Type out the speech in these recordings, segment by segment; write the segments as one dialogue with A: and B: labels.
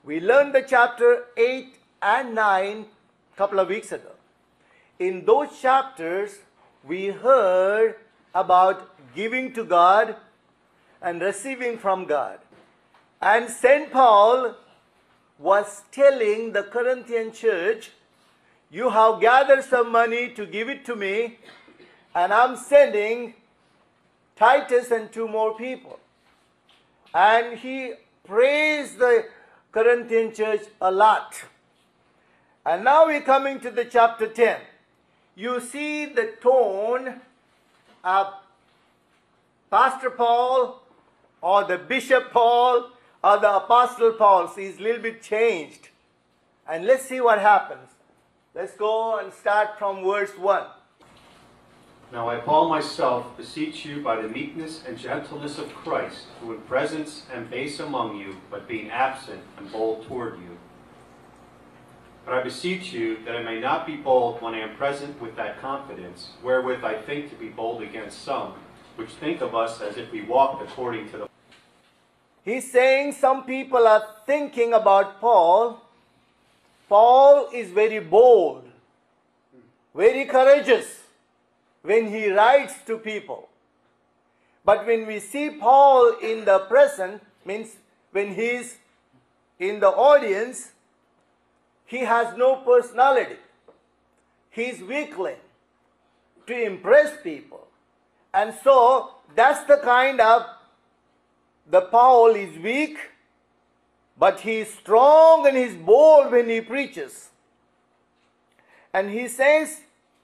A: We learned the chapter 8 and 9 a couple of weeks ago. In those chapters, we heard about giving to God and receiving from God. And St. Paul was telling the Corinthian church, you have gathered some money to give it to me, and I'm sending Titus and 2 more people. And he praised the Corinthian church a lot. And now we're coming to the chapter 10. You see the tone of Pastor Paul or the Bishop Paul or the Apostle Paul. See, it's a little bit changed. And let's see what happens. Let's go and start from verse 1.
B: Now I, Paul, myself, beseech you by the meekness and gentleness of Christ, who in presence am base among you, but being absent am bold toward you. But I beseech you that I may not be bold when I am present with that confidence, wherewith I think to be bold against some, which think of us as if we walked according to the...
A: He's saying some people are thinking about Paul. Paul is very bold, very courageous when he writes to people. But when we see Paul in the present, means when he's in the audience, he has no personality. He's weakling to impress people. And so that's the kind of, the Paul is weak, but he's strong and he's bold when he preaches. And he says,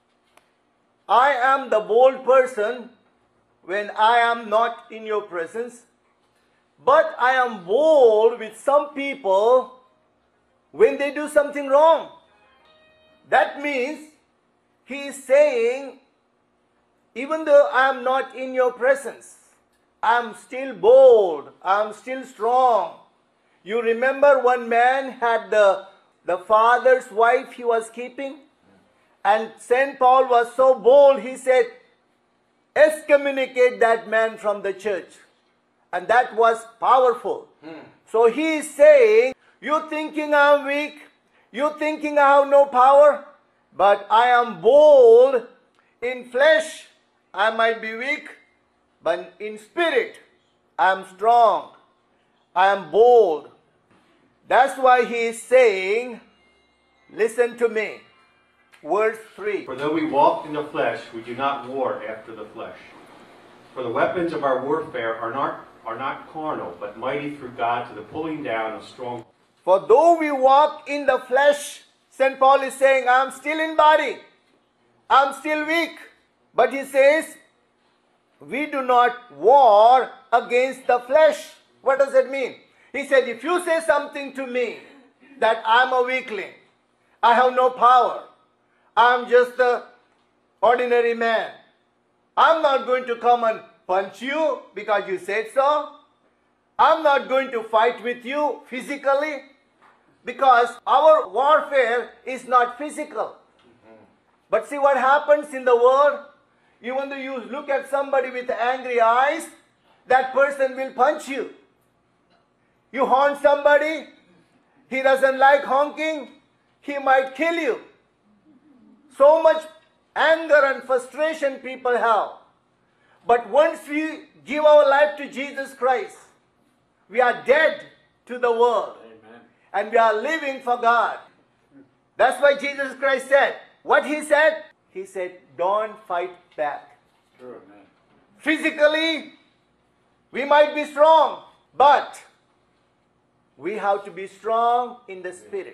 A: I am the bold person when I am not in your presence, but I am bold with some people when they do something wrong. That means he is saying, even though I am not in your presence, I am still bold, I am still strong. You remember one man had the father's wife he was keeping? And St. Paul was so bold, he said, excommunicate that man from the church. And that was powerful. So he is saying, you thinking I am weak, you thinking I have no power, but I am bold. In flesh, I might be weak, but in spirit, I am strong. I am bold. That's why he is saying, listen to me. Verse 3.
B: For though we walk in the flesh, we do not war after the flesh. For the weapons of our warfare are not carnal, but mighty through God to the pulling down of strong.
A: For though we walk in the flesh, St. Paul is saying, I am still in body. I am still weak. But he says, we do not war against the flesh. What does that mean? He said, if you say something to me that I am a weakling, I have no power, I am just an ordinary man, I am not going to come and punch you because you said so. I am not going to fight with you physically because our warfare is not physical. But see what happens in the world? Even though you look at somebody with angry eyes, that person will punch you. You honk somebody, he doesn't like honking, he might kill you. So much anger and frustration people have. But once we give our life to Jesus Christ, we are dead to the world. Amen. And we are living for God. That's why Jesus Christ said, what he said? He said, don't fight back.
C: True, amen.
A: Physically, we might be strong, but we have to be strong in the spirit.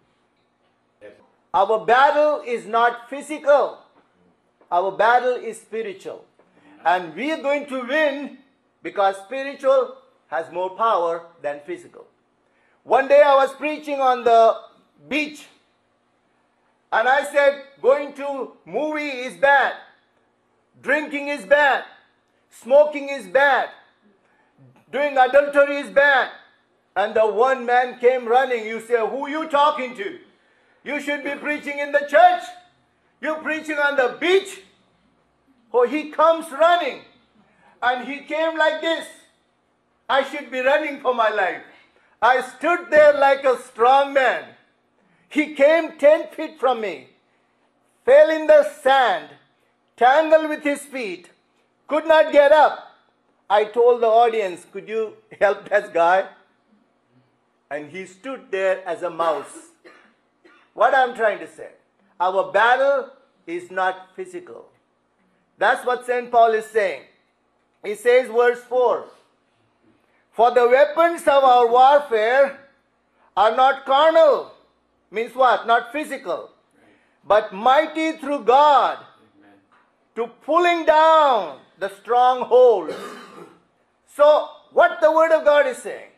A: Our battle is not physical. Our battle is spiritual. And we are going to win because spiritual has more power than physical. One day I was preaching on the beach. And I said, going to movie is bad. Drinking is bad. Smoking is bad. Doing adultery is bad. And the one man came running. You say, who are you talking to? You should be preaching in the church. You're preaching on the beach. Oh, he comes running. And he came like this. I should be running for my life. I stood there like a strong man. He came 10 feet from me, fell in the sand, tangled with his feet, could not get up. I told the audience, could you help that guy? And he stood there as a mouse. What I'm trying to say, our battle is not physical. That's what St. Paul is saying. He says, verse 4, for the weapons of our warfare are not carnal. Means what? Not physical. But mighty through God to pulling down the strongholds. So, what the Word of God is saying?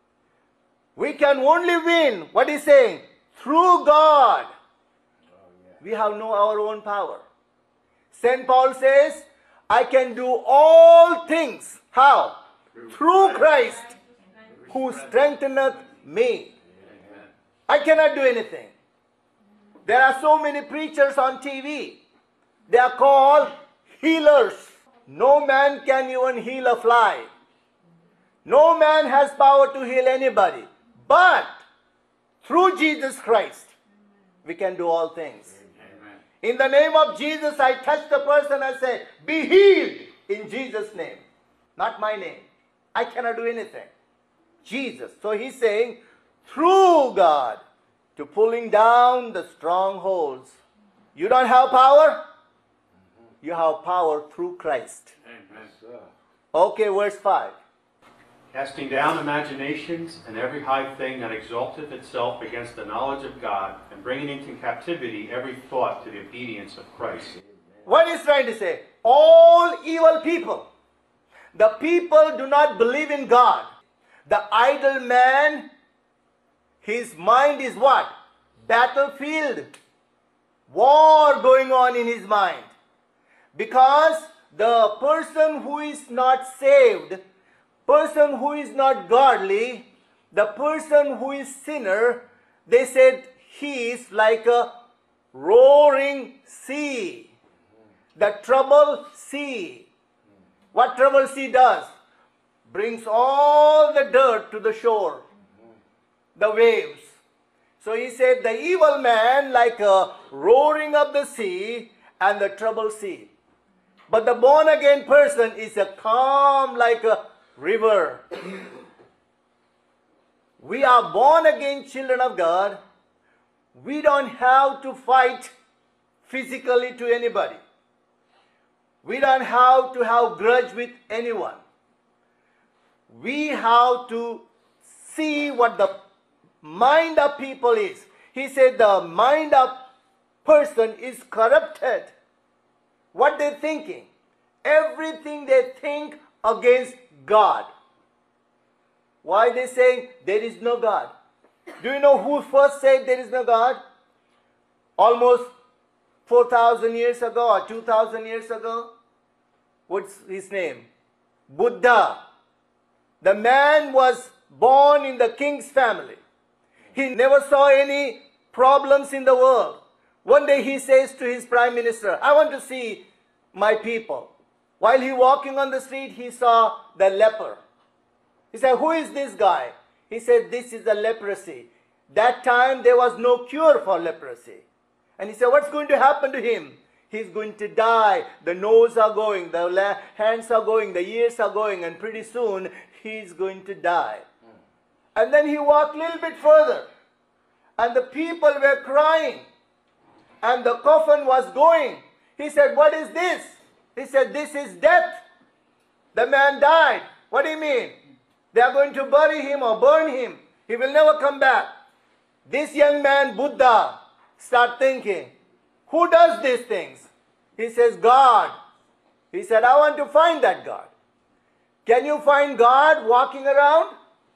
A: We can only win, what he's saying, through God. We have no our own power. St. Paul says, I can do all things. How? Through Christ, who strengtheneth me. I cannot do anything. There are so many preachers on TV. They are called healers. No man can even heal a fly. No man has power to heal anybody. But through Jesus Christ, we can do all things. Amen. In the name of Jesus, I touch the person and say, be healed in Jesus' name. Not my name. I cannot do anything. Jesus. So he's saying, through God, to pulling down the strongholds. You don't have power? You have power through Christ. Amen. Okay, verse 5.
B: Casting down imaginations and every high thing that exalteth itself against the knowledge of God, and bringing into captivity every thought to the obedience of Christ.
A: What is trying to say? All evil people. The people do not believe in God. The idle man, his mind is what? Battlefield. War going on in his mind. Because the person who is not saved, person who is not godly, the person who is sinner, they said he is like a roaring sea. The troubled sea. What troubled sea does? Brings all the dirt to the shore. The waves. So he said the evil man like a roaring of the sea and the troubled sea. But the born again person is a calm like a river. We are born again children of God. We don't have to fight physically to anybody. We don't have to have grudge with anyone. We have to see what the mind of people is. He said the mind of person is corrupted. What they're thinking? Everything they think against God. Why they saying there is no God? Do you know who first said there is no God? Almost 4,000 years ago or 2,000 years ago. What's his name? Buddha. The man was born in the king's family. He never saw any problems in the world. One day he says to his prime minister, I want to see my people. While he walking on the street, he saw the leper. He said, who is this guy? He said, this is the leprosy. That time there was no cure for leprosy. And he said, what's going to happen to him? He's going to die. The nose are going, the hands are going, the ears are going, and pretty soon he's going to die. And then he walked a little bit further. And the people were crying. And the coffin was going. He said, what is this? He said, this is death. The man died. What do you mean? They are going to bury him or burn him. He will never come back. This young man, Buddha, start thinking, who does these things? He says, God. He said, I want to find that God. Can you find God walking around?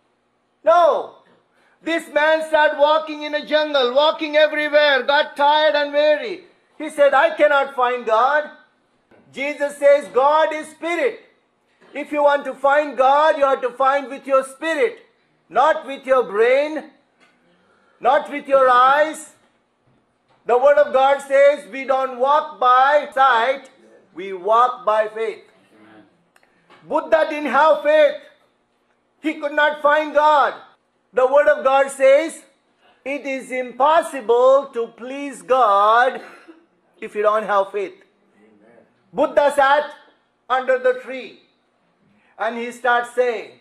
A: No. This man started walking in a jungle, walking everywhere, got tired and weary. He said, I cannot find God. Jesus says, God is spirit. If you want to find God, you have to find with your spirit, not with your brain, not with your eyes. The Word of God says we don't walk by sight, we walk by faith. Amen. Buddha didn't have faith. He could not find God. The Word of God says, it is impossible to please God if you don't have faith. Amen. Buddha sat under the tree and he starts saying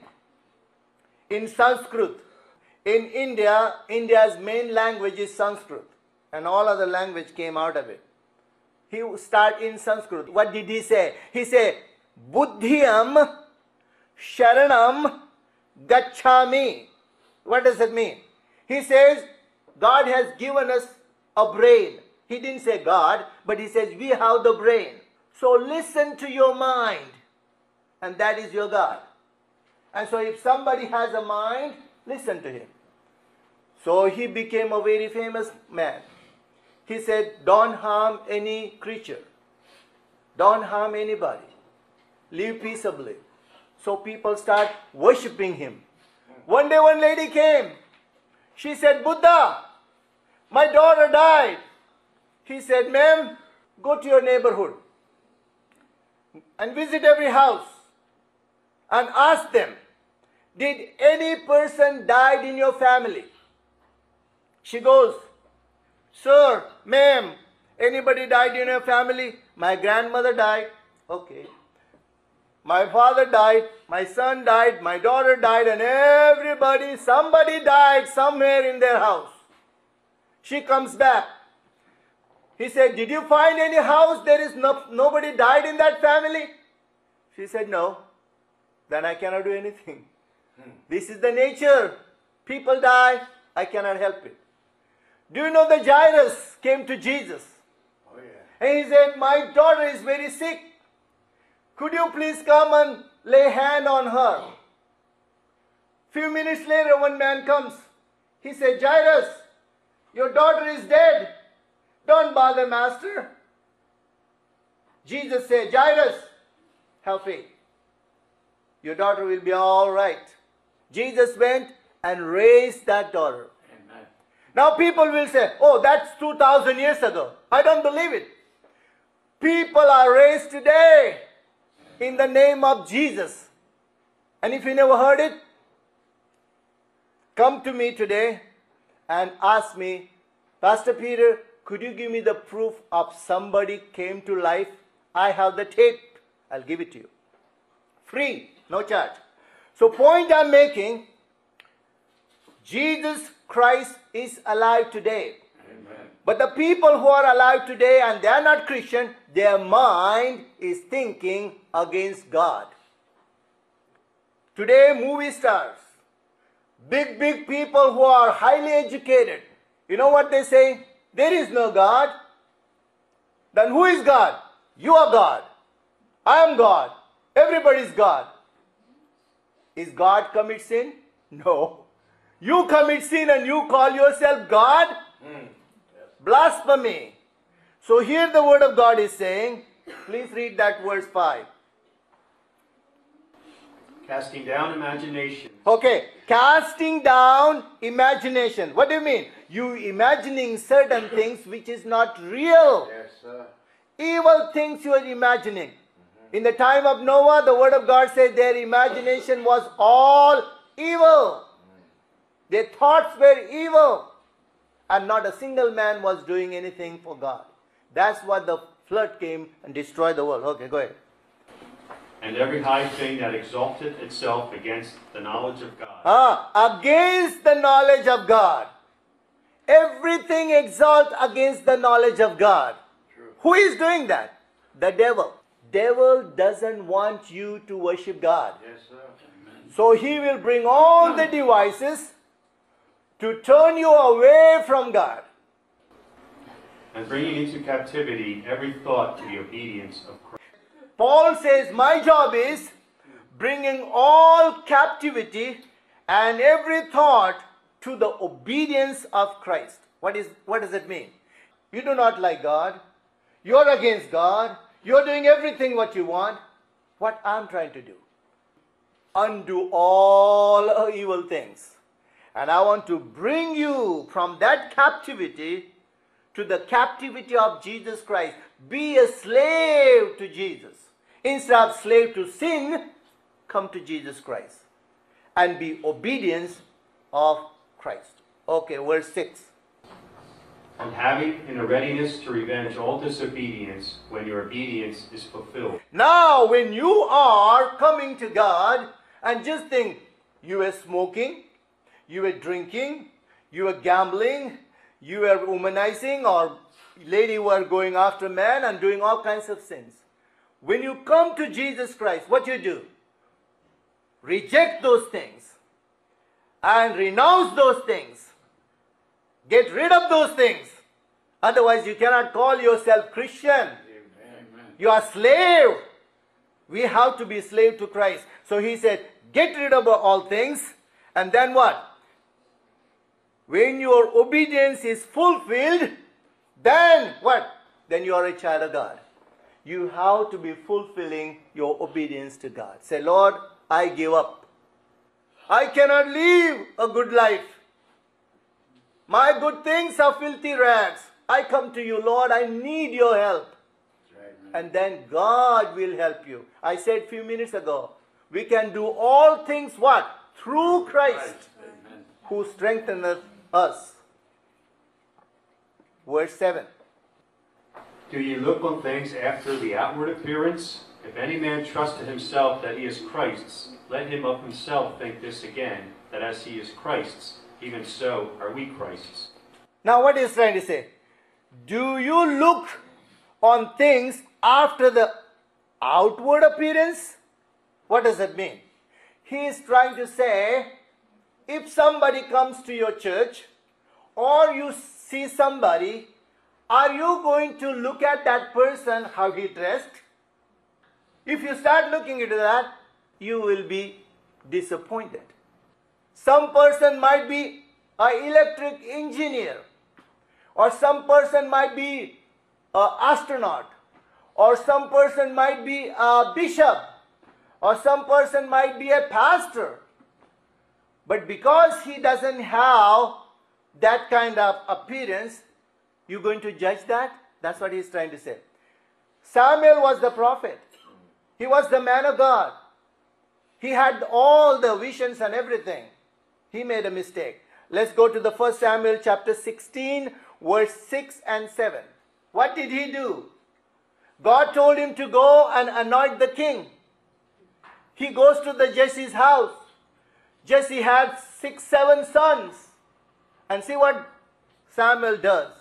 A: in Sanskrit, in India, India's main language is Sanskrit and all other language came out of it. He start in Sanskrit. What did he say? He said, Buddhyam Sharanam Gacchami. What does that mean? He says, God has given us a brain. He didn't say God, but he says, we have the brain. So listen to your mind, and that is your God. And so if somebody has a mind, listen to him. So he became a very famous man. He said, don't harm any creature. Don't harm anybody. Live peaceably. So people start worshipping him. One day one lady came. She said, Buddha, my daughter died. He said, ma'am, go to your neighborhood and visit every house and ask them, did any person died in your family? She goes, sir, ma'am, anybody died in your family? My grandmother died. Okay. My father died, my son died, my daughter died, and somebody died somewhere in their house. She comes back. He said, did you find any house there is nobody died in that family? She said, no. Then I cannot do anything. This is the nature. People die, I cannot help it. Do you know the Jairus came to Jesus? Oh, yeah. And he said, my daughter is very sick. Could you please come and lay hand on her? Few minutes later, one man comes. He said, Jairus, your daughter is dead. Don't bother, master. Jesus said, Jairus, have faith. Your daughter will be all right. Jesus went and raised that daughter. Amen. Now people will say, oh, that's 2,000 years ago. I don't believe it. People are raised today in the name of Jesus. And if you never heard it, come to me today and ask me, Pastor Peter, could you give me the proof of somebody came to life? I have the tape. I'll give it to you. Free, no charge. So point I'm making, Jesus Christ is alive today. Amen. But the people who are alive today and they are not Christian, their mind is thinking against God. Today, movie stars, big people who are highly educated, you know what they say? There is no God. Then who is God? You are God. I am God. Everybody is God. Is God commit sin? No. You commit sin and you call yourself God? Yes. Blasphemy. So here the word of God is saying, please read that verse 5.
B: Casting down imagination.
A: Okay, casting down imagination. What do you mean? You imagining certain things which is not real.
C: Yes, sir.
A: Evil things you are imagining. In the time of Noah, the word of God said their imagination was all evil. Their thoughts were evil. And not a single man was doing anything for God. That's what the flood came and destroyed the world. Okay, go ahead.
B: And every high thing that exalteth itself against the knowledge of God.
A: Against the knowledge of God. Everything exalt against the knowledge of God.
C: True.
A: Who is doing that? The devil. Devil doesn't want you to worship God.
C: Yes, sir. Amen.
A: So he will bring all the devices to turn you away from God.
B: And bringing into captivity every thought to the obedience of Christ.
A: Paul says, my job is bringing all captivity and every thought to the obedience of Christ. What does it mean? You do not like God. You're against God. You're doing everything what you want. What I'm trying to do? Undo all evil things. And I want to bring you from that captivity to the captivity of Jesus Christ. Be a slave to Jesus. Instead of slave to sin, come to Jesus Christ. And be obedient of Christ. Okay, verse 6.
B: And having in a readiness to revenge all disobedience when your obedience is fulfilled.
A: Now, when you are coming to God and just think, you were smoking, you were drinking, you were gambling, you were womanizing, or lady were going after man and doing all kinds of sins. When you come to Jesus Christ, what you do? Reject those things and renounce those things. Get rid of those things. Otherwise, you cannot call yourself Christian.
C: Amen.
A: You are slave. We have to be slave to Christ. So he said, get rid of all things. And then what? When your obedience is fulfilled, then what? Then you are a child of God. You have to be fulfilling your obedience to God. Say, Lord, I give up. I cannot live a good life. My good things are filthy rags. I come to you, Lord, I need your help. And then God will help you. I said a few minutes ago, we can do all things what? Through Christ, who strengtheneth us. Verse 7.
B: Do ye look on things after the outward appearance? If any man trust in himself that he is Christ's, let him of himself think this again, that as he is Christ's, even so are we Christ's.
A: Now what is trying to say? Do you look on things after the outward appearance? What does that mean? He is trying to say, if somebody comes to your church or you see somebody, are you going to look at that person, how he dressed? If you start looking into that, you will be disappointed. Some person might be an electric engineer, or some person might be an astronaut, or some person might be a bishop, or some person might be a pastor. But because he doesn't have that kind of appearance, you're going to judge that? That's what he's trying to say. Samuel was the prophet. He was the man of God. He had all the visions and everything. He made a mistake. Let's go to the 1 Samuel chapter 16, verse 6 and 7. What did he do? God told him to go and anoint the king. He goes to the Jesse's house. Jesse had 6, 7 sons. And see what Samuel does.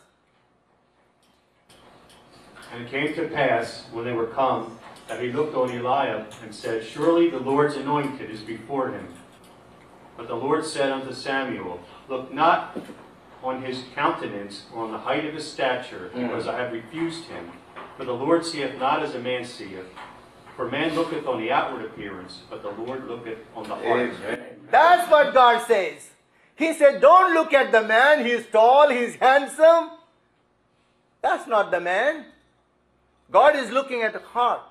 B: And it came to pass, when they were come, that he looked on Eliab, and said, Surely the Lord's anointed is before him. But the Lord said unto Samuel, Look not on his countenance, or on the height of his stature, because I have refused him. For the Lord seeth not as a man seeth. For man looketh on the outward appearance, but the Lord looketh on the heart.
A: That's what God says. He said, don't look at the man. He's tall, he's handsome. That's not the man. God is looking at the heart.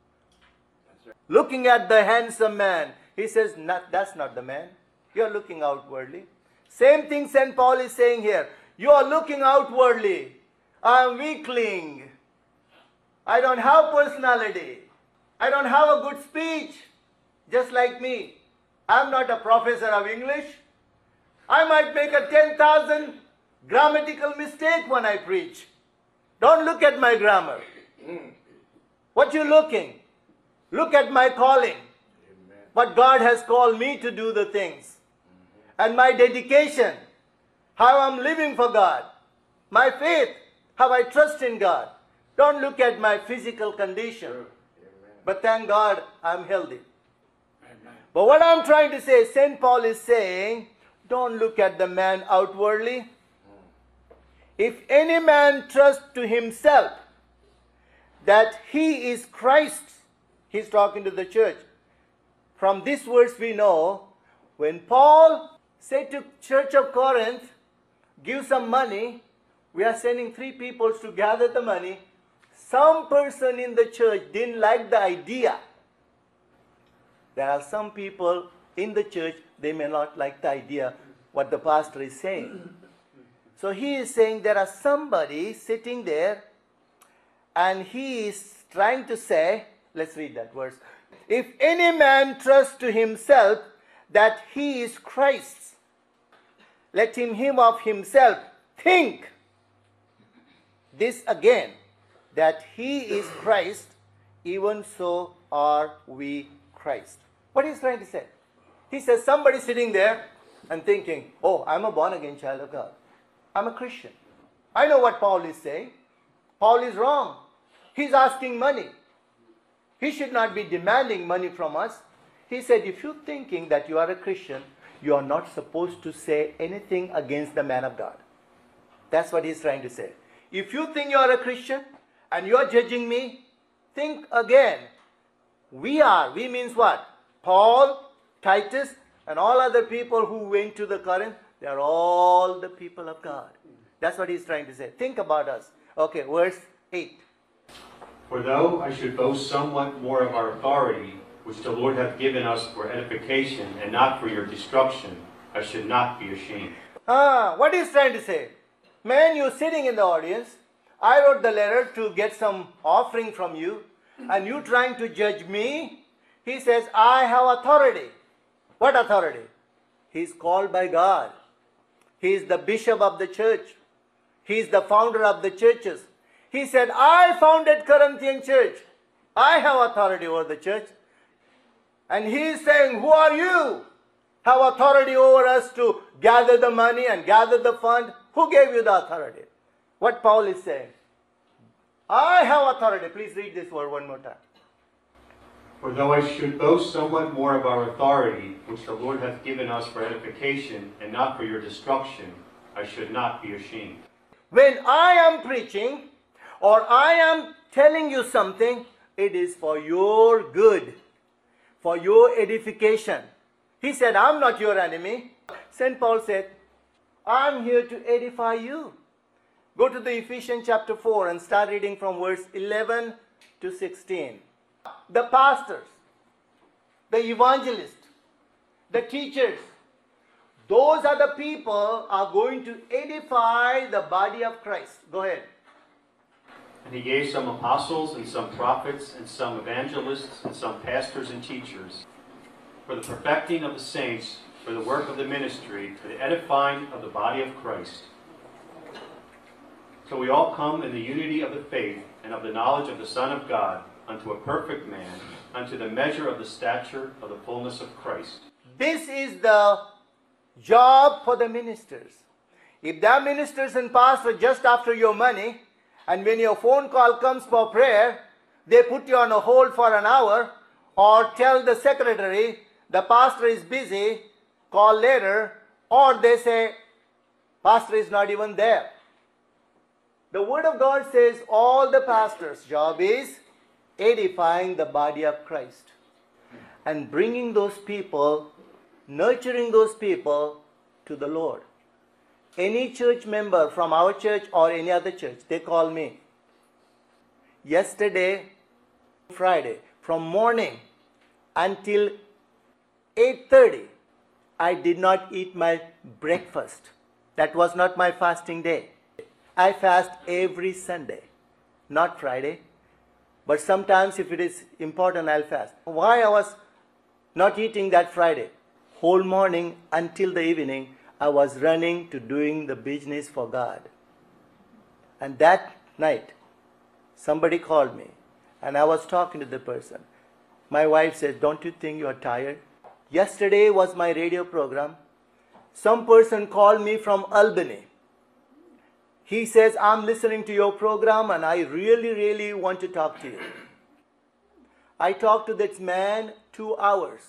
A: Looking at the handsome man. He says, that's not the man. You're looking outwardly. Same thing St. Paul is saying here. You are looking outwardly. I'm weakling. I don't have personality. I don't have a good speech. Just like me. I'm not a professor of English. I might make a 10,000 grammatical mistake when I preach. Don't look at my grammar. What you looking? Look at my calling. What God has called me to do the things. And my dedication. How I'm living for God. My faith. How I trust in God. Don't look at my physical condition. But thank God I'm healthy. But what I'm trying to say, St. Paul is saying, don't look at the man outwardly. If any man trusts to himself that he is Christ, he's talking to the church. From this verse we know, when Paul said to Church of Corinth, give some money, we are sending 3 people to gather the money. Some person in the church didn't like the idea. There are some people in the church, they may not like the idea what the pastor is saying. So he is saying there are somebody sitting there and he is trying to say, let's read that verse. If any man trusts to himself that he is Christ's, let him of himself think this again, that he is Christ, even so are we Christ. What is he trying to say? He says somebody sitting there and thinking, oh, I'm a born-again child of God. I'm a Christian. I know what Paul is saying. Paul is wrong. He's asking money. He should not be demanding money from us. He said, if you're thinking that you are a Christian, you are not supposed to say anything against the man of God. That's what he's trying to say. If you think you are a Christian and you are judging me, think again. We means what? Paul, Titus, and all other people who went to the Corinth, they are all the people of God. That's what he's trying to say. Think about us. Okay, verse 8.
B: For though I should boast somewhat more of our authority, which the Lord hath given us for edification and not for your destruction, I should not be ashamed.
A: What he's trying to say? Man, you're sitting in the audience. I wrote the letter to get some offering from you, and you trying to judge me. He says, I have authority. What authority? He's called by God. He is the bishop of the church. He is the founder of the churches. He said, I founded Corinthian church. I have authority over the church. And he is saying, who are you? Have authority over us to gather the money and gather the fund? Who gave you the authority? What Paul is saying. I have authority. Please read this word one more time.
B: For though I should boast somewhat more of our authority, which the Lord hath given us for edification and not for your destruction, I should not be ashamed.
A: When I am preaching or I am telling you something, it is for your good, for your edification. He said, I'm not your enemy. St. Paul said, I'm here to edify you. Go to the Ephesians chapter 4 and start reading from verse 11 to 16. The pastors, the evangelists, the teachers, those are the people are going to edify the body of Christ. Go ahead.
B: And he gave some apostles and some prophets and some evangelists and some pastors and teachers for the perfecting of the saints, for the work of the ministry, for the edifying of the body of Christ. So we all come in the unity of the faith and of the knowledge of the Son of God, unto a perfect man, unto the measure of the stature of the fullness of Christ.
A: This is the job for the ministers. If they are ministers and pastors just after your money, and when your phone call comes for prayer, they put you on a hold for an hour, or tell the secretary, the pastor is busy, call later, or they say, pastor is not even there. The Word of God says all the pastors' job is edifying the body of Christ and bringing those people, nurturing those people to the Lord. Any church member from our church or any other church, they call me. Yesterday, Friday, from morning until 8:30, I did not eat my breakfast. That was not my fasting day. I fast every Sunday, not Friday. But sometimes if it is important, I'll fast. Why I was not eating that Friday? Whole morning until the evening, I was running to doing the business for God. And that night, somebody called me and I was talking to the person. My wife says, don't you think you are tired? Yesterday was my radio program. Some person called me from Albany. He says, I'm listening to your program and I really want to talk to you. I talked to this man 2 hours.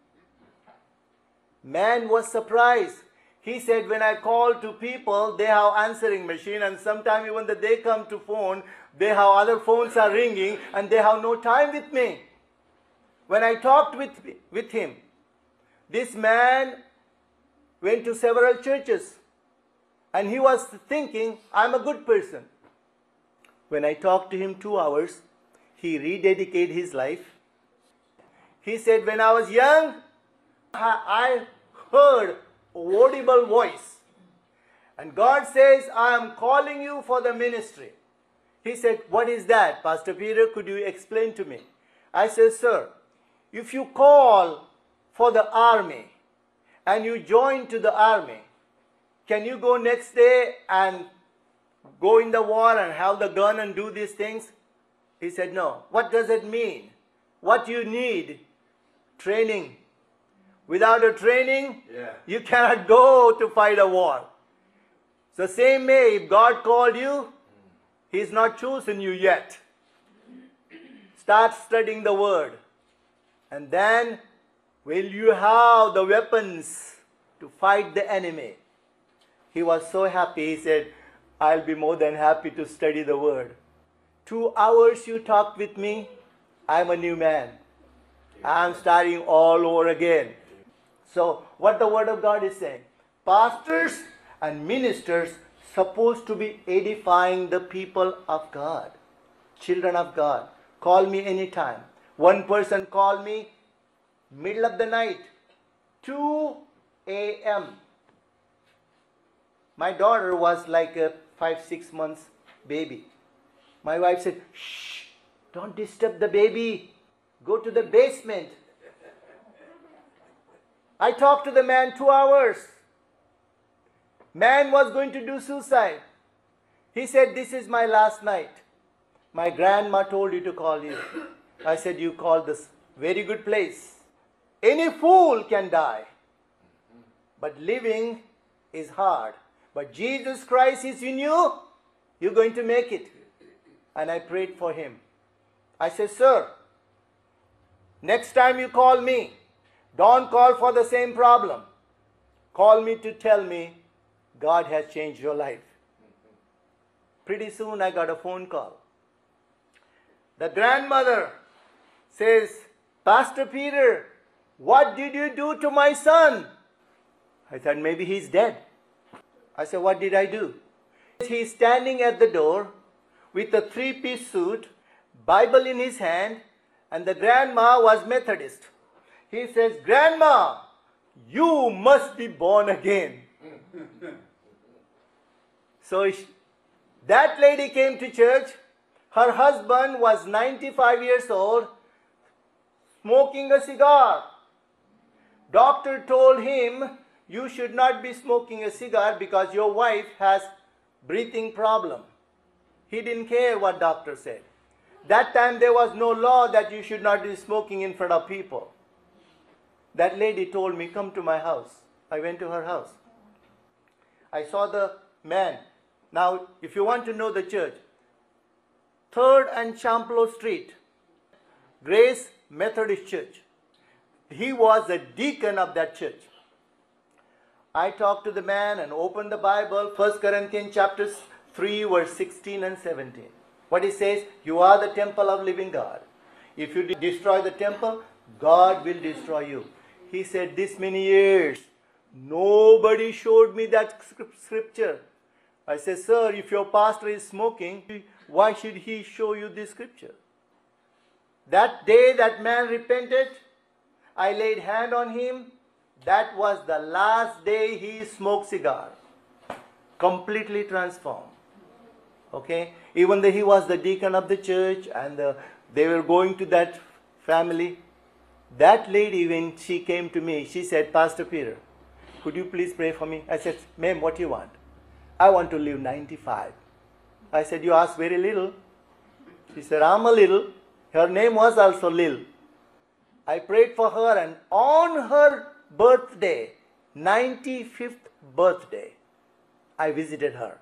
A: Man was surprised. He said, when I call to people, they have answering machine, and sometimes even that they come to phone, they have other phones are ringing and they have no time with me. When I talked with him, this man went to several churches and he was thinking, I'm a good person. When I talked to him 2 hours, he rededicated his life. He said, when I was young, I heard audible voice. And God says, I am calling you for the ministry. He said, what is that? Pastor Peter, could you explain to me? I said, sir, if you call for the army and you join to the army, Can you go next day and go in the war and have the gun and do these things? He said, no. What does it mean? What you need? Training. Without a training, you cannot go to fight a war. So same way, if God called you, He's not chosen you yet. Start studying the Word. And then will you have the weapons to fight the enemy? He was so happy. He said, I'll be more than happy to study the Word. 2 hours you talked with me, I'm a new man. I'm starting all over again. So what the Word of God is saying, pastors and ministers supposed to be edifying the people of God, children of God. Call me anytime. One person called me middle of the night, 2 a.m. My daughter was like a 5-6 months baby. My wife said, shh, don't disturb the baby. Go to the basement. I talked to the man 2 hours. Man was going to do suicide. He said, this is my last night. My grandma told you to call you. I said, you called this very good place. Any fool can die. But living is hard. But Jesus Christ is in you. You're going to make it. And I prayed for him. I said, sir, next time you call me, don't call for the same problem. Call me to tell me God has changed your life. Pretty soon I got a phone call. The grandmother says, Pastor Peter, what did you do to my son? I thought maybe he's dead. I said, what did I do? He's standing at the door with a 3-piece suit, Bible in his hand, and the grandma was Methodist. He says, Grandma, you must be born again. So that lady came to church. Her husband was 95 years old, smoking a cigar. Doctor told him, you should not be smoking a cigar because your wife has breathing problem. He didn't care what doctor said. That time there was no law that you should not be smoking in front of people. That lady told me, come to my house. I went to her house. I saw the man. Now, if you want to know the church, 3rd and Champlain Street, Grace Methodist Church. He was a deacon of that church. I talked to the man and opened the Bible, 1 Corinthians chapter 3, verse 16 and 17. What he says, you are the temple of living God. If you destroy the temple, God will destroy you. He said, this many years, nobody showed me that scripture. I said, sir, if your pastor is smoking, why should he show you this scripture? That day that man repented, I laid hand on him. That was the last day he smoked cigar. Completely transformed. Okay? Even though he was the deacon of the church and they were going to that family, that lady, when she came to me, she said, Pastor Peter, could you please pray for me? I said, ma'am, what do you want? I want to live 95. I said, you ask very little. She said, I'm a little. Her name was also Lil. I prayed for her, and on her birthday, 95th birthday, I visited her.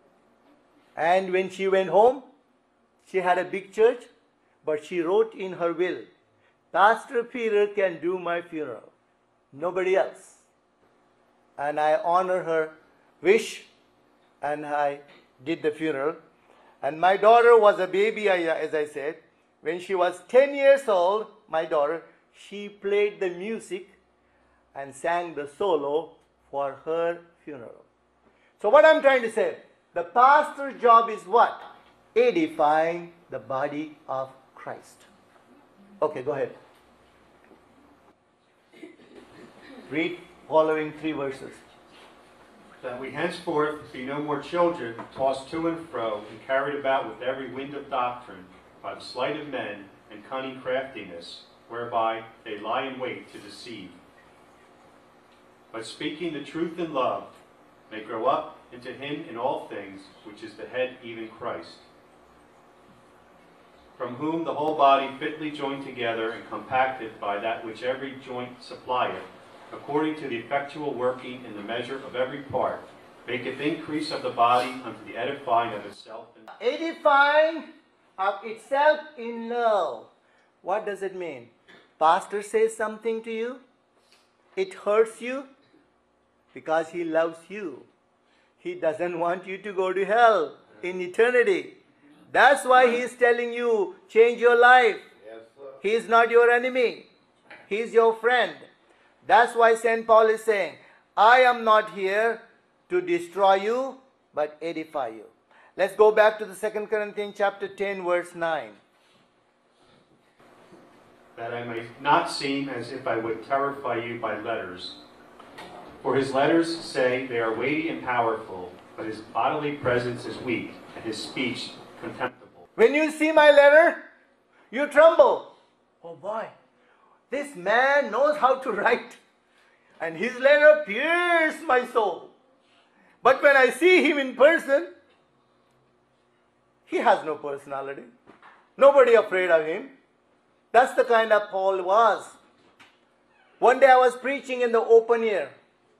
A: And when she went home, she had a big church, but she wrote in her will, Pastor Peter can do my funeral, nobody else. And I honor her wish, and I did the funeral. And my daughter was a baby, as I said. When she was 10 years old, my daughter, she played the music and sang the solo for her funeral. So what I'm trying to say, the pastor's job is what? Edifying the body of Christ. Okay, go ahead. Read following 3 verses.
B: That we henceforth be no more children, tossed to and fro, and carried about with every wind of doctrine, by the sleight of men and cunning craftiness, whereby they lie in wait to deceive. But speaking the truth in love, may grow up into him in all things, which is the head, even Christ, from whom the whole body fitly joined together and compacted by that which every joint supplieth, according to the effectual working in the measure of every part, maketh increase of the body unto the edifying of itself.
A: Edifying of itself in love. What does it mean? Pastor says something to you, it hurts you because he loves you. He doesn't want you to go to hell in eternity. That's why he is telling you, change your life.
C: Yes, sir.
A: He is not your enemy. He is your friend. That's why St. Paul is saying, I am not here to destroy you, but edify you. Let's go back to the 2 Corinthians chapter 10, verse 9.
B: That I may not seem as if I would terrify you by letters. For his letters say they are weighty and powerful, but his bodily presence is weak, and his speech contemptible.
A: When you see my letter, you tremble. Oh boy, this man knows how to write, and his letter pierced my soul. But when I see him in person, he has no personality. Nobody afraid of him. That's the kind of Paul was. One day I was preaching in the open air.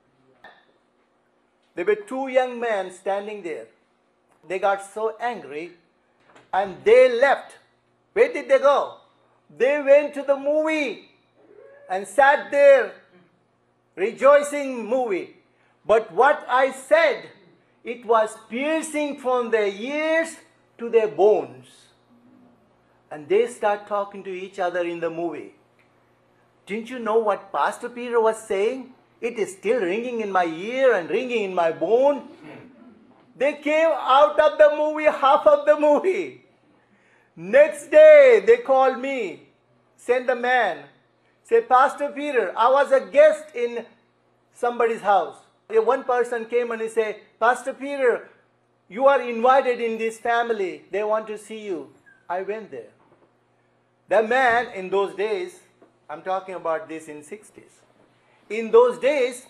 A: There were two young men standing there. They got so angry and they left. Where did they go? They went to the movie and sat there rejoicing movie. But what I said, it was piercing from their ears to their bones. And they start talking to each other in the movie. Didn't you know what Pastor Peter was saying? It is still ringing in my ear and ringing in my bone. They came out of the movie, half of the movie. Next day, they called me, sent a man, say, Pastor Peter, I was a guest in somebody's house. One person came and he said, Pastor Peter, you are invited in this family. They want to see you. I went there. The man in those days, I'm talking about this in 60s. In those days,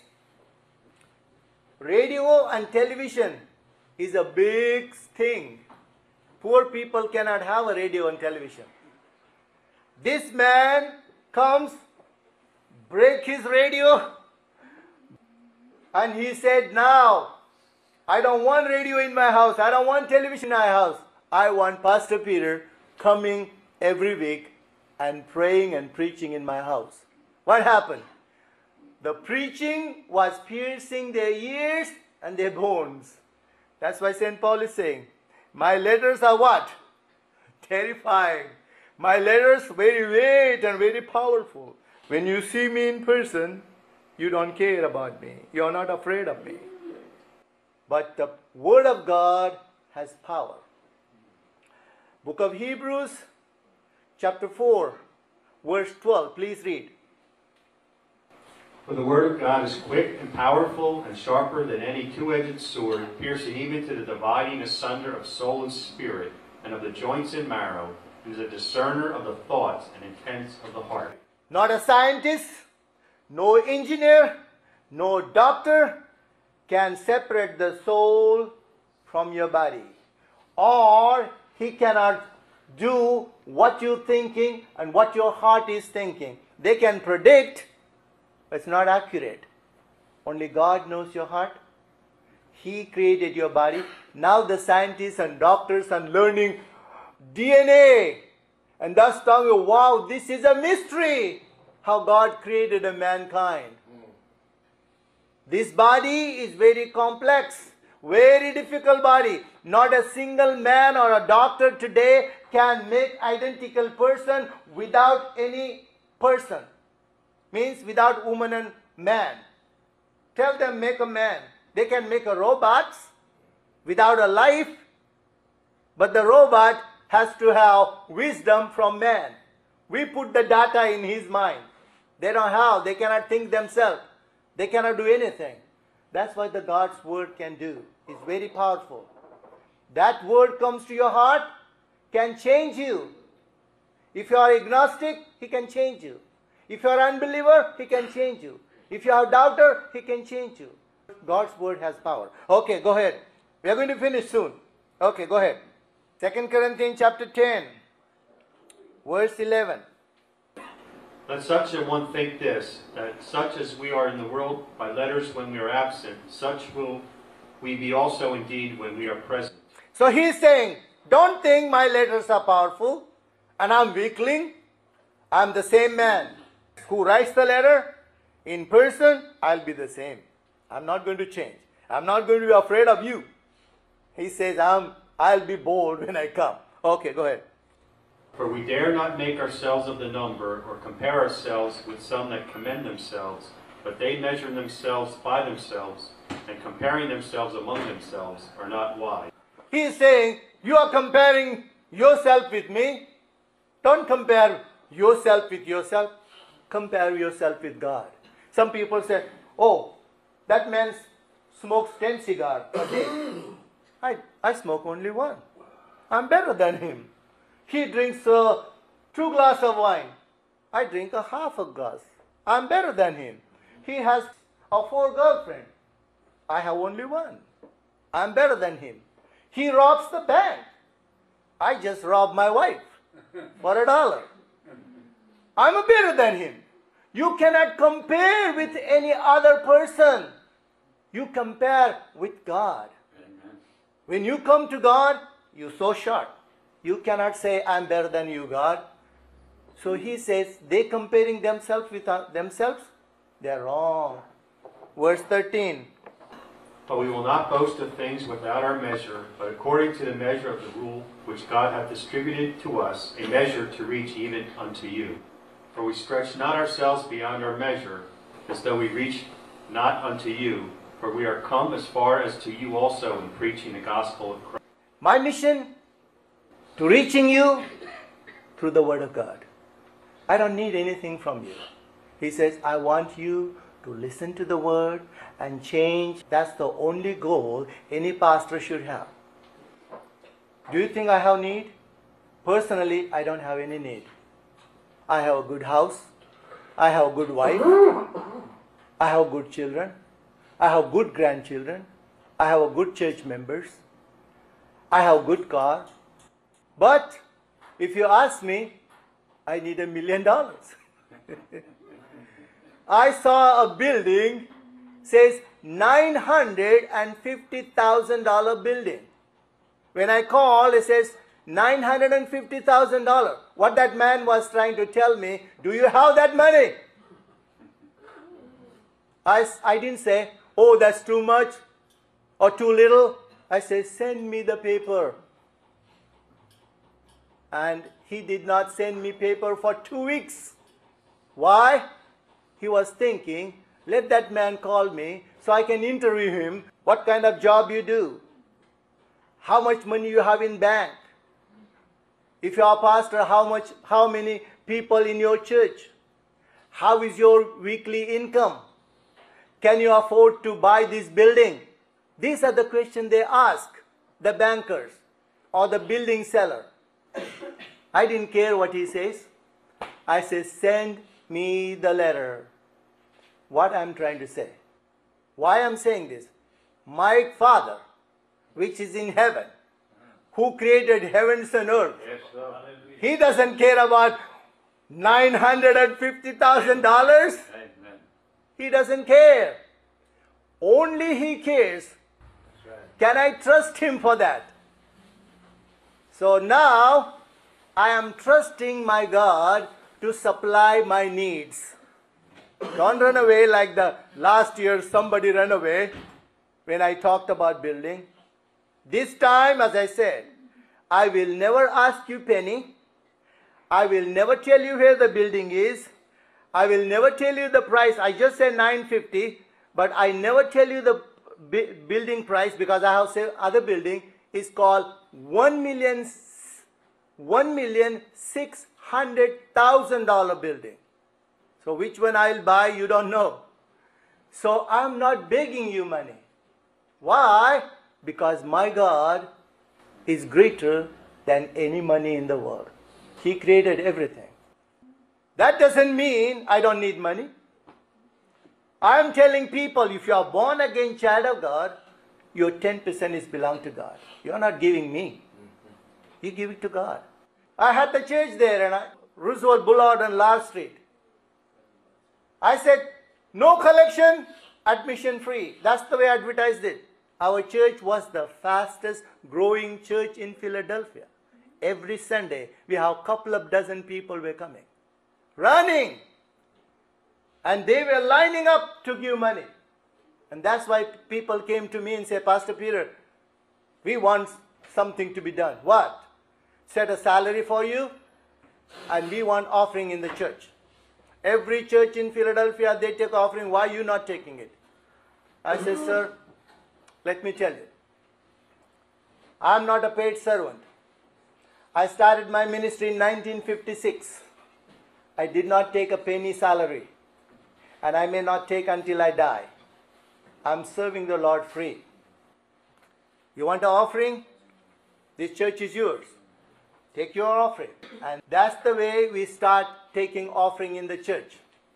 A: radio and television is a big thing. Poor people cannot have a radio and television. This man comes, break his radio, and he said, now, I don't want radio in my house. I don't want television in my house. I want Pastor Peter coming every week and praying and preaching in my house. What happened? The preaching was piercing their ears and their bones. That's why St. Paul is saying, my letters are what? Terrifying. My letters very weight and very powerful. When you see me in person, you don't care about me. You are not afraid of me. But the Word of God has power. Book of Hebrews, chapter 4, verse 12. Please read.
B: For the word of God is quick and powerful and sharper than any two-edged sword, piercing even to the dividing asunder of soul and spirit, and of the joints and marrow, and is a discerner of the thoughts and intents of the heart.
A: Not a scientist, no engineer, no doctor can separate the soul from your body. Or he cannot do what you're thinking and what your heart is thinking. They can predict, but it's not accurate. Only God knows your heart. He created your body. Now the scientists and doctors are learning DNA. And thus talking, wow, this is a mystery. How God created a mankind. This body is very complex, very difficult body. Not a single man or a doctor today can make identical person without any person. Means without woman and man. Tell them make a man. They can make a robot without a life, but the robot has to have wisdom from man. We put the data in his mind. They don't have, they cannot think themselves. They cannot do anything. That's what the God's word can do. It's very powerful. That word comes to your heart, can change you. If you are agnostic, he can change you. If you are unbeliever, he can change you. If you are doubter, he can change you. God's word has power. Okay, go ahead. We are going to finish soon. Okay, go ahead. 2 Corinthians chapter 10, verse 11.
B: Let such a one think this, that such as we are in the world by letters when we are absent, such will we be also indeed when we are present.
A: So he is saying, don't think my letters are powerful and I'm weakling. I'm the same man who writes the letter. In person, I'll be the same. I'm not going to change. I'm not going to be afraid of you. He says, I'll be bold when I come. Okay, go ahead.
B: For we dare not make ourselves of the number, or compare ourselves with some that commend themselves, but they measure themselves by themselves, and comparing themselves among themselves are not wise.
A: He is saying, you are comparing yourself with me. Don't compare yourself with yourself. Compare yourself with God. Some people say, oh, that man smokes 10 cigars a day. I smoke only one. I'm better than him. He drinks 2 glasses of wine. I drink a half a glass. I'm better than him. He has 4 girlfriends. I have only one. I'm better than him. He robs the bank. I just robbed my wife for $1. I'm better than him. You cannot compare with any other person. You compare with God. Amen. When you come to God, you so short. You cannot say, I'm better than you, God. So he says, they comparing themselves with themselves, they are wrong. Verse 13.
B: But we will not boast of things without our measure, but according to the measure of the rule which God hath distributed to us, a measure to reach even unto you. For we stretch not ourselves beyond our measure, as though we reached not unto you, for we are come as far as to you also in preaching the gospel of Christ.
A: My mission, to reaching you through the word of God. I don't need anything from you. He says, I want you to listen to the word and change. That's the only goal any pastor should have. Do you think I have need? Personally, I don't have any need. I have a good house. I have a good wife. I have good children. I have good grandchildren. I have a good church members. I have a good car. But if you ask me, I need $1 million. I saw a building, says $950,000 building. When I called, it says $950,000. What that man was trying to tell me, do you have that money? I didn't say, oh, that's too much or too little. I said, send me the paper. And he did not send me paper for 2 weeks. Why? He was thinking, let that man call me so I can interview him. What kind of job you do? How much money you have in bank? If you are a pastor, how many people in your church? How is your weekly income? Can you afford to buy this building? These are the questions they ask the bankers or the building seller. I didn't care what he says. I said, send me the letter. What I'm trying to say. Why I'm saying this? My Father, which is in heaven, who created heavens and earth, he doesn't care about $950,000. He doesn't care. Only he cares. Can I trust him for that? So now I am trusting my God to supply my needs. Don't run away like the last year somebody ran away when I talked about building. This time, as I said, I will never ask you penny. I will never tell you where the building is. I will never tell you the price. I just said $950, but I never tell you the building price because I have said other building is called $1,600,000 building. So which one I'll buy, you don't know. So I'm not begging you money. Why? Because my God is greater than any money in the world. He created everything. That doesn't mean I don't need money. I am telling people, if you are born again child of God, your 10% is belong to God. You are not giving me. You give it to God. I had the church there, and Roosevelt Boulevard and Lard Street. I said, no collection, admission free. That's the way I advertised it. Our church was the fastest growing church in Philadelphia. Every Sunday, we have a couple of dozen people were coming, running. And they were lining up to give money. And that's why people came to me and said, Pastor Peter, we want something to be done. What? Set a salary for you, and we want offering in the church. Every church in Philadelphia, they take offering. Why are you not taking it? I said, sir, let me tell you. I'm not a paid servant. I started my ministry in 1956. I did not take a penny salary. And I may not take until I die. I'm serving the Lord free. You want an offering? This church is yours. Take your offering. And that's the way we start taking offering in the church.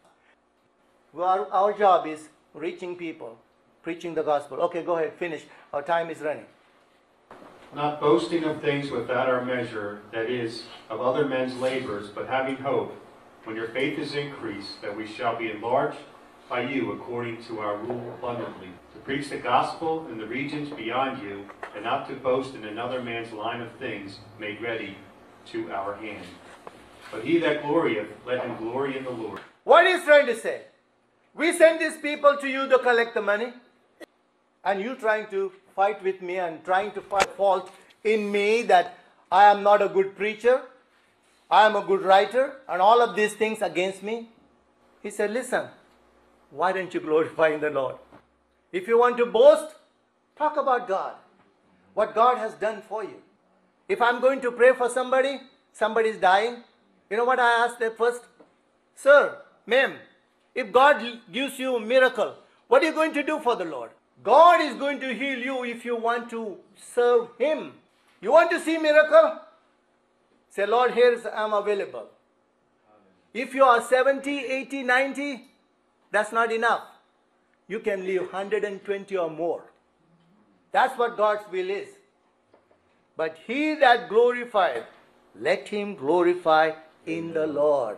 A: Our job is reaching people, preaching the gospel. Okay, go ahead, finish. Our time is running.
B: Not boasting of things without our measure, that is, of other men's labors, but having hope, when your faith is increased, that we shall be enlarged by you according to our rule abundantly, to preach the gospel in the regions beyond you, and not to boast in another man's line of things made ready to our hand. But he that glorieth, let him glory in the Lord.
A: What is trying to say? We send these people to you to collect the money, and you trying to fight with me and trying to find fault in me that I am not a good preacher, I am a good writer, and all of these things against me. He said, listen, why don't you glorify in the Lord? If you want to boast, talk about God, what God has done for you. If I'm going to pray for somebody, somebody is dying, you know what I asked them first? Sir, ma'am, if God gives you a miracle, what are you going to do for the Lord? God is going to heal you if you want to serve Him. You want to see miracle? Say, Lord, here's I'm available. If you are 70, 80, 90, that's not enough. You can live 120 or more. That's what God's will is. But he that glorified, let him glorify in the Lord.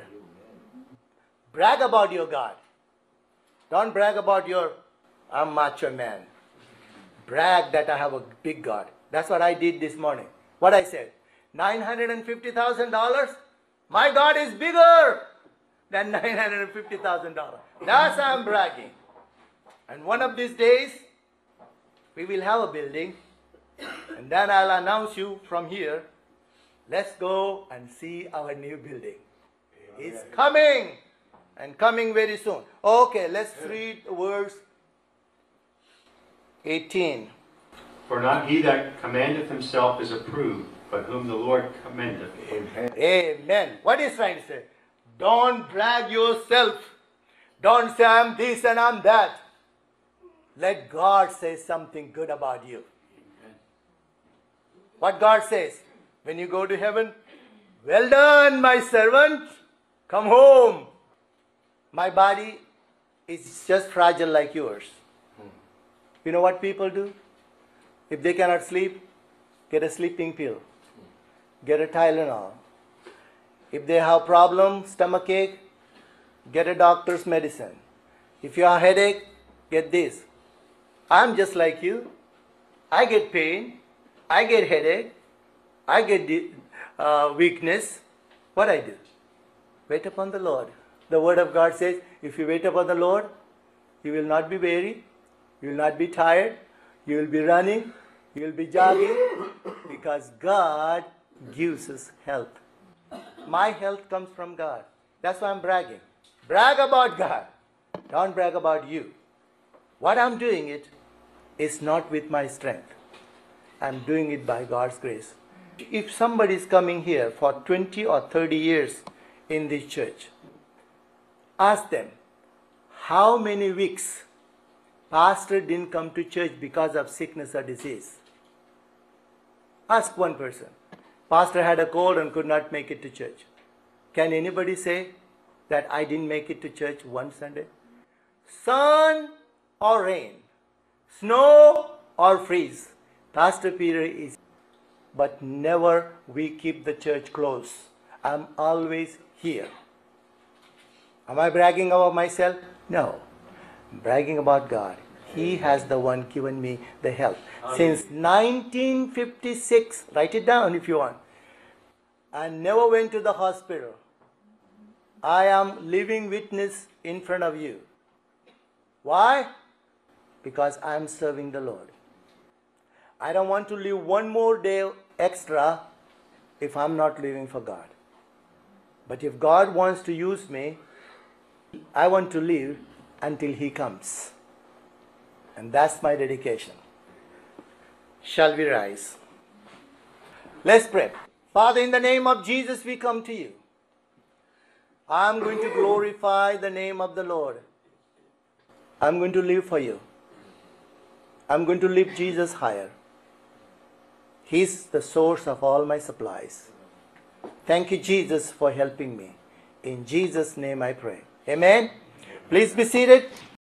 A: Brag about your God. Don't brag about your, I'm macho man. Brag that I have a big God. That's what I did this morning. What I said, $950,000? My God is bigger than $950,000. That's how I'm bragging. And one of these days, we will have a building. And then I'll announce you from here, let's go and see our new building. It's coming, and coming very soon. Okay, let's read verse 18.
B: For not he that commandeth himself is approved, but whom the Lord commendeth.
A: Amen. Amen. What is trying to say? Don't brag yourself. Don't say I'm this and I'm that. Let God say something good about you. What God says, when you go to heaven, well done, my servant, come home. My body is just fragile like yours. You know what people do? If they cannot sleep, get a sleeping pill. Get a Tylenol. If they have problem, stomach ache, get a doctor's medicine. If you have a headache, get this. I'm just like you. I get pain. I get headache. I get weakness. What I do? Wait upon the Lord. The word of God says, if you wait upon the Lord, you will not be weary. You will not be tired. You will be running. You will be jogging. Because God gives us health. My health comes from God. That's why I'm bragging. Brag about God. Don't brag about you. What I'm doing it is not with my strength. I'm doing it by God's grace. If somebody is coming here for 20 or 30 years in this church, ask them, how many weeks pastor didn't come to church because of sickness or disease? Ask one person. Pastor had a cold and could not make it to church. Can anybody say that I didn't make it to church one Sunday? sun or rain, snow or freeze, Pastor Peter is. But never we keep the church close. I'm always here. Am I bragging about myself? No. I'm bragging about God. He has the one given me the help. Since 1956, write it down if you want. I never went to the hospital. I am living witness in front of you. Why? Because I am serving the Lord. I don't want to live one more day extra if I'm not living for God. But if God wants to use me, I want to live until He comes. And that's my dedication. Shall we rise? Let's pray. Father, in the name of Jesus, we come to you. I'm going to glorify the name of the Lord. I'm going to live for you. I'm going to lift Jesus higher. He's the source of all my supplies. Thank you, Jesus, for helping me. In Jesus' name I pray. Amen. Please be seated.